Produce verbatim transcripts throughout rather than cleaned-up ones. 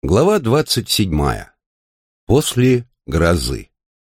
Глава двадцать седьмая. После грозы.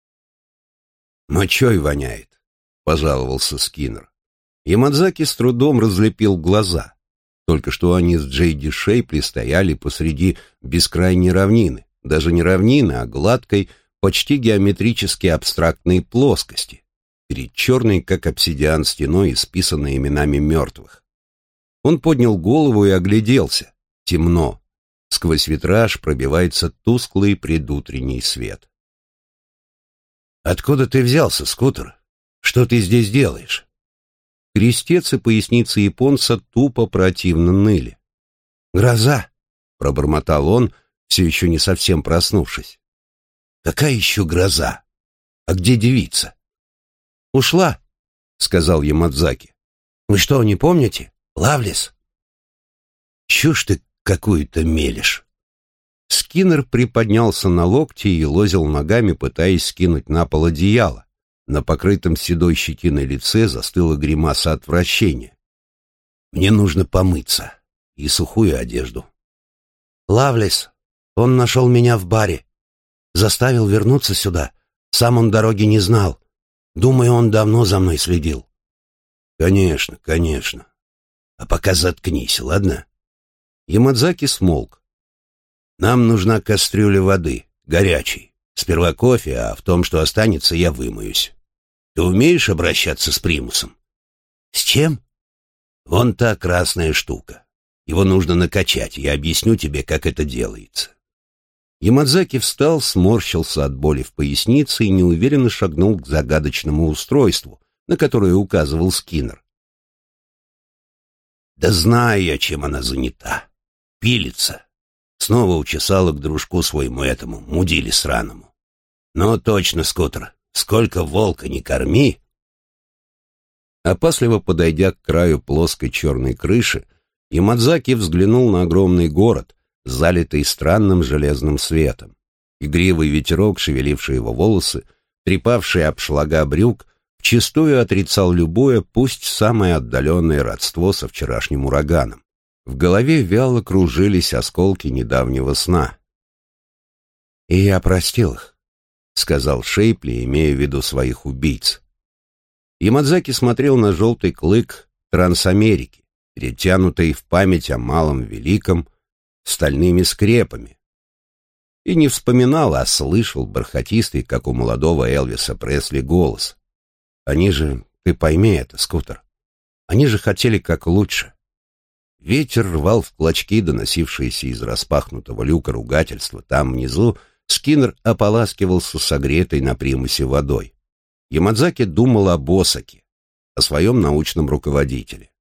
«Мочой воняет», — пожаловался Скиннер. Ямадзаки с трудом разлепил глаза. Только что они с Джейди Шейпли стояли посреди бескрайней равнины, даже не равнины, а гладкой, почти геометрически абстрактной плоскости, перед черной, как обсидиан, стеной, исписанной именами мертвых. Он поднял голову и огляделся. Темно. Сквозь витраж пробивается тусклый предутренний свет. «Откуда ты взялся, Скутер? Что ты здесь делаешь?» Крестец и поясница японца тупо противно ныли. «Гроза!» — пробормотал он, все еще не совсем проснувшись. «Какая еще гроза? А где девица?» «Ушла», — сказал Ямадзаки. «Вы что, не помните? Лавлес?» «Чушь ты какую-то мелешь». Скиннер приподнялся на локти и лозил ногами, пытаясь скинуть на пол одеяло. На покрытом седой щетиной лице застыла гримаса отвращения. «Мне нужно помыться и сухую одежду». «Лавлес, он нашел меня в баре. Заставил вернуться сюда. Сам он дороги не знал. Думаю, он давно за мной следил». «Конечно, конечно. А пока заткнись, ладно?» Ямадзаки смолк. «Нам нужна кастрюля воды, горячей. Сперва кофе, а в том, что останется, я вымоюсь. Ты умеешь обращаться с примусом?» «С чем?» «Вон та красная штука. Его нужно накачать, я объясню тебе, как это делается». Ямадзаки встал, сморщился от боли в пояснице и неуверенно шагнул к загадочному устройству, на которое указывал Скиннер. «Да знаю я, чем она занята. Пилится». Снова учесала к дружку своему этому, мудиле сраному. «Ну, точно, Скутер, сколько волка не корми!» Опасливо подойдя к краю плоской черной крыши, Ямадзаки взглянул на огромный город, залитый странным железным светом. Игривый ветерок, шевеливший его волосы, трепавший обшлага брюк, вчистую отрицал любое, пусть самое отдаленное родство со вчерашним ураганом. В голове вяло кружились осколки недавнего сна. «И я простил их», — сказал Шейпли, имея в виду своих убийц. Ямадзаки смотрел на желтый клык Трансамерики, перетянутый в память о малом великом стальными скрепами, и не вспоминал, а слышал бархатистый, как у молодого Элвиса Пресли, голос. «Они же, ты пойми это, Скутер, они же хотели как лучше». Ветер рвал в клочки доносившиеся из распахнутого люка ругательства. Там внизу Скиннер ополаскивался согретой на примусе водой. Ямадзаки думал об Осаке, о своем научном руководителе.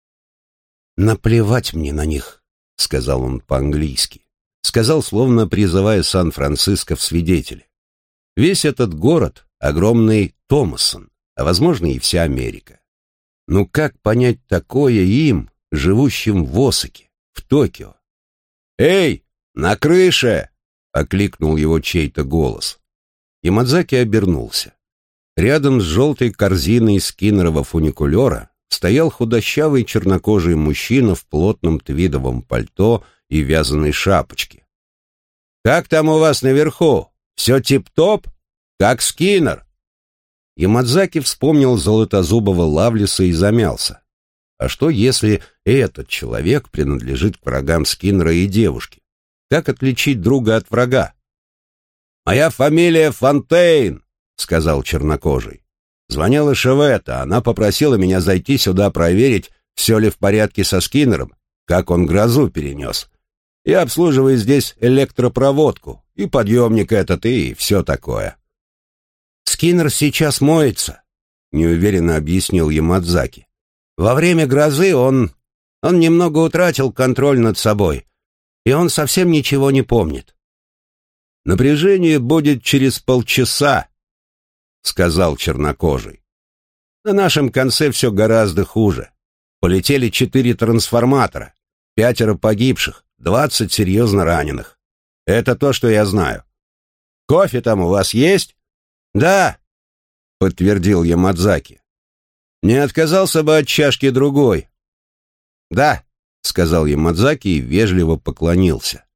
«Наплевать мне на них», — сказал он по-английски. Сказал, словно призывая Сан-Франциско в свидетели. Весь этот город — огромный Томасон, а, возможно, и вся Америка. Ну как понять такое им, живущим в Осаке, в Токио? «Эй, на крыше!» — окликнул его чей-то голос. Ямадзаки обернулся. Рядом с желтой корзиной скиннерова фуникулера стоял худощавый чернокожий мужчина в плотном твидовом пальто и вязаной шапочке. «Как там у вас наверху? Все тип-топ? Как Скиннер?» Ямадзаки вспомнил золотозубого Лавлеса и замялся. А что, если этот человек принадлежит к врагам Скиннера и девушки? Как отличить друга от врага? «Моя фамилия Фонтейн», — сказал чернокожий. «Звонила Шевета, она попросила меня зайти сюда проверить, все ли в порядке со Скиннером, как он грозу перенес. Я обслуживаю здесь электропроводку, и подъемник этот, и все такое». «Скиннер сейчас моется», — неуверенно объяснил Ямадзаки. «Во время грозы он... он немного утратил контроль над собой, и он совсем ничего не помнит». «Напряжение будет через полчаса», — сказал чернокожий. «На нашем конце все гораздо хуже. Полетели четыре трансформатора, пятеро погибших, двадцать серьезно раненых. Это то, что я знаю. Кофе там у вас есть?» «Да», — подтвердил Ямадзаки. «Не отказался бы от чашки другой». «Да», — сказал Ямадзаки и вежливо поклонился.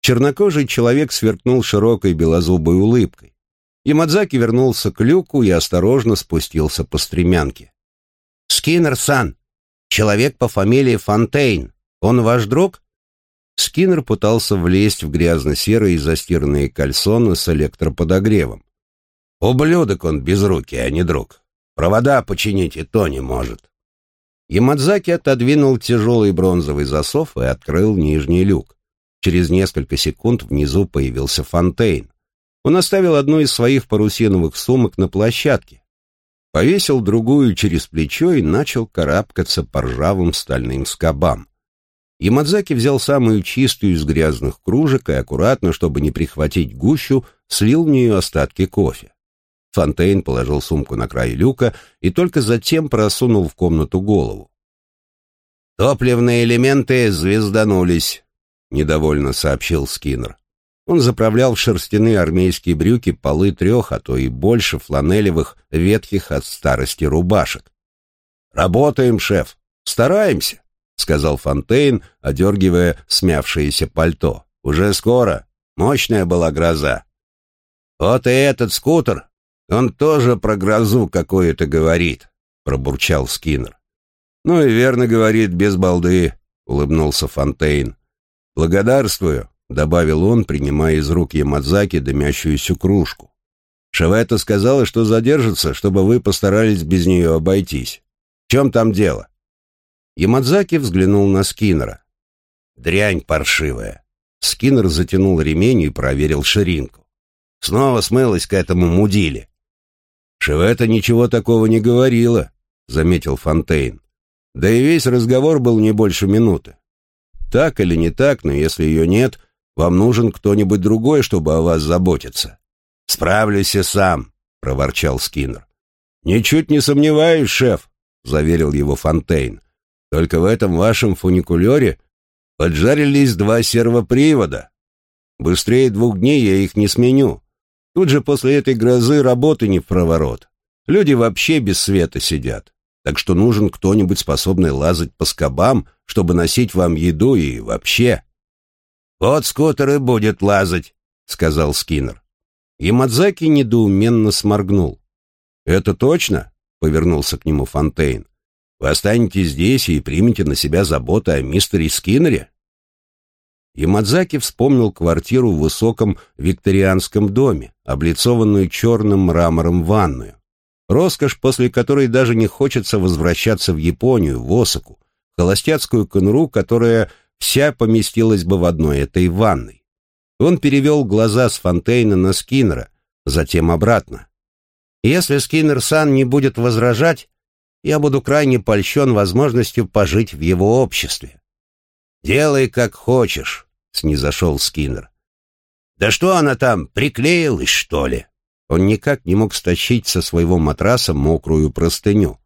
Чернокожий человек сверкнул широкой белозубой улыбкой. Ямадзаки вернулся к люку и осторожно спустился по стремянке. «Скиннер-сан, человек по фамилии Фонтейн, он ваш друг?» Скиннер пытался влезть в грязно-серые застиранные кальсоны с электроподогревом. «Ублюдок он безрукий, а не друг. Провода починить и то не может». Ямадзаки отодвинул тяжелый бронзовый засов и открыл нижний люк. Через несколько секунд внизу появился Фонтейн. Он оставил одну из своих парусиновых сумок на площадке, повесил другую через плечо и начал карабкаться по ржавым стальным скобам. Ямадзаки взял самую чистую из грязных кружек и аккуратно, чтобы не прихватить гущу, слил в нее остатки кофе. Фонтейн положил сумку на край люка и только затем просунул в комнату голову. «Топливные элементы звезданулись», — недовольно сообщил Скиннер. Он заправлял в шерстяные армейские брюки полы трех, а то и больше фланелевых, ветхих от старости рубашек. «Работаем, шеф, стараемся», — сказал Фонтейн, одергивая смявшееся пальто. «Уже скоро. Мощная была гроза». «Вот и этот скутер, он тоже про грозу какое-то говорит», — пробурчал Скиннер. «Ну и верно говорит, без балды», — улыбнулся Фонтейн. «Благодарствую», — добавил он, принимая из рук Ямадзаки дымящуюся кружку. «Шевета сказала, что задержится, чтобы вы постарались без нее обойтись. В чем там дело?» Ямадзаки взглянул на Скиннера. «Дрянь паршивая». Скиннер затянул ремень и проверил ширинку. «Снова смылась к этому мудиле». «Шевета ничего такого не говорила», — заметил Фонтейн. «Да и весь разговор был не больше минуты. Так или не так, но если ее нет, вам нужен кто-нибудь другой, чтобы о вас заботиться». «Справлюсь и сам», — проворчал Скиннер. «Ничуть не сомневаюсь, шеф», — заверил его Фонтейн. «Только в этом вашем фуникулере поджарились два сервопривода. Быстрее двух дней я их не сменю. Тут же после этой грозы работы не в проворот. Люди вообще без света сидят. Так что нужен кто-нибудь, способный лазать по скобам, чтобы носить вам еду и вообще». «Вот скутер и будет лазать», — сказал Скиннер. Ямадзаки недоуменно сморгнул. «Это точно?» — повернулся к нему Фонтейн. «Вы останетесь здесь и примете на себя заботу о мистере Скиннере?» Ямадзаки вспомнил квартиру в высоком викторианском доме, облицованную черным мрамором ванную. Роскошь, после которой даже не хочется возвращаться в Японию, в Осаку, холостяцкую конуру, которая вся поместилась бы в одной этой ванной. Он перевел глаза с Фонтейна на Скиннера, затем обратно. «Если Скиннер-сан не будет возражать, я буду крайне польщен возможностью пожить в его обществе». «Делай, как хочешь», — снизошел Скиннер. «Да что она там, приклеилась, что ли?» Он никак не мог стащить со своего матраса мокрую простыню.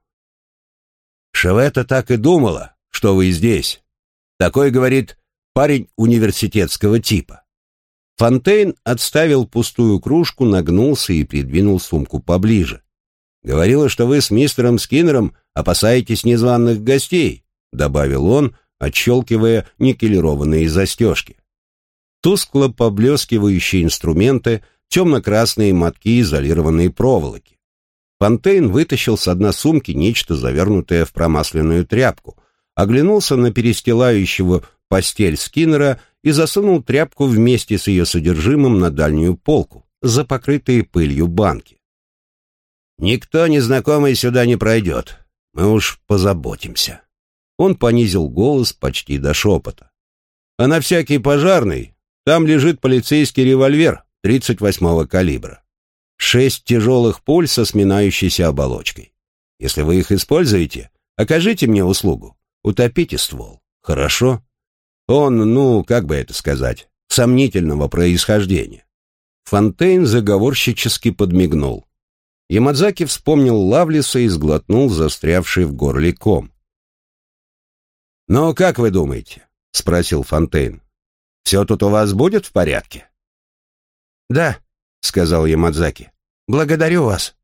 «Шевета так и думала, что вы здесь. Такой, говорит, парень университетского типа». Фонтейн отставил пустую кружку, нагнулся и придвинул сумку поближе. «Говорила, что вы с мистером Скиннером опасаетесь незваных гостей», — добавил он, отщелкивая никелированные застежки. Тускло поблескивающие инструменты, темно-красные мотки изолированной проволоки. Фонтейн вытащил с дна сумки нечто, завернутое в промасленную тряпку, оглянулся на перестилающего постель Скиннера и засунул тряпку вместе с ее содержимым на дальнюю полку, за покрытые пылью банки. «Никто незнакомый сюда не пройдет. Мы уж позаботимся». Он понизил голос почти до шепота. «А на всякий пожарный там лежит полицейский револьвер тридцать восьмого калибра. Шесть тяжелых пуль со сминающейся оболочкой. Если вы их используете, окажите мне услугу. Утопите ствол. Хорошо? Он, ну, как бы это сказать, сомнительного происхождения». Фонтейн заговорщически подмигнул. Ямадзаки вспомнил Лавлиса и сглотнул застрявший в горле ком. «Ну, как вы думаете?» — спросил Фонтейн. «Все тут у вас будет в порядке?» «Да», — сказал Ямадзаки. «Благодарю вас».